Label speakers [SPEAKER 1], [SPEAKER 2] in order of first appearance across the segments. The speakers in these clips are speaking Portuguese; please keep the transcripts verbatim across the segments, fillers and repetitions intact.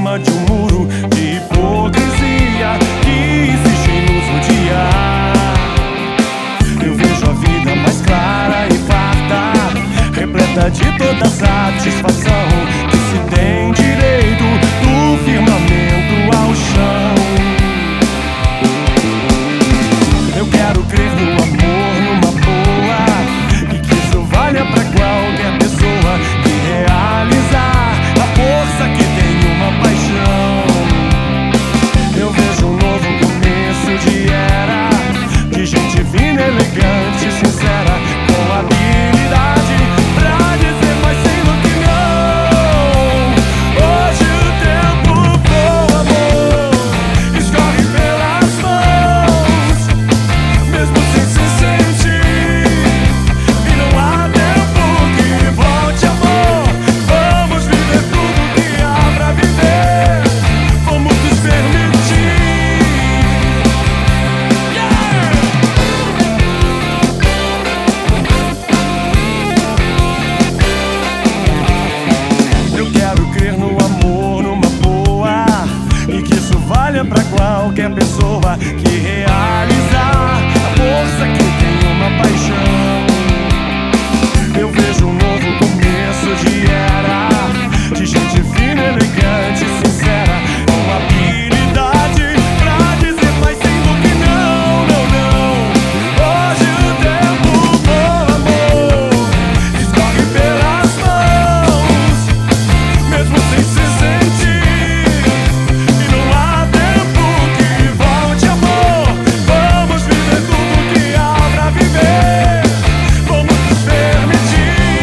[SPEAKER 1] cima de um muro de hipocrisia que insiste em nos odiar. Eu vejo a vida mais clara e farta, repleta de toda satisfação que se tem direito do firmamento ao chão. Eu quero crer no amor, numa boa, e que isso valha pra qualquer pessoa que realizar a força que tem uma paixão. Eu vejo um novo começo de era, de gente fina, elegante, sincera, com habilidade pra dizer mas sem do que não. Hoje o tempo com amor escorre pelas mãos, mesmo sem se sentir, e não há tempo que volte, amor. Vamos viver tudo que há pra viver, vamos nos permitir. Eu quero crer no amor, numa boa, e que isso valha pra qualquer pessoa que realizar a força que tem uma paixão. Eu vejo um novo começo de era, de gente fina, elegante, sincera, com habilidade pra dizer mas sem do que não, não, não. Hoje o tempo com amor escorre pelas mãos, mesmo sem se sentir, e não há tempo que volte, amor. Vamos viver tudo que há pra viver, vamos nos permitir.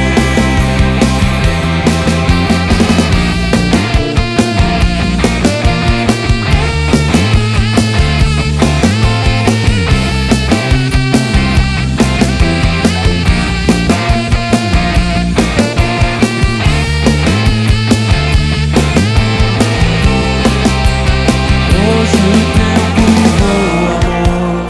[SPEAKER 1] Hoje o tempo voa, amor.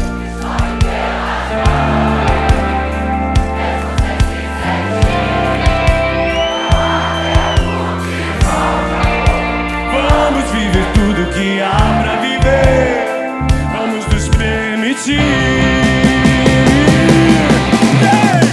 [SPEAKER 1] Vamos viver tudo que há pra viver, vamos nos permitir. Hey!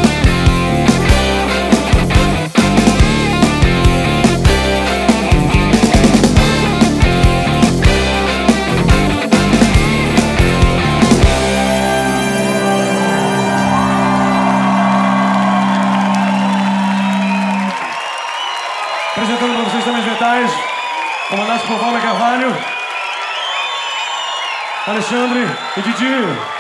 [SPEAKER 1] Apresentando para vocês também os metais, comandados por Valmer Carvalho, Alexandre e Didi.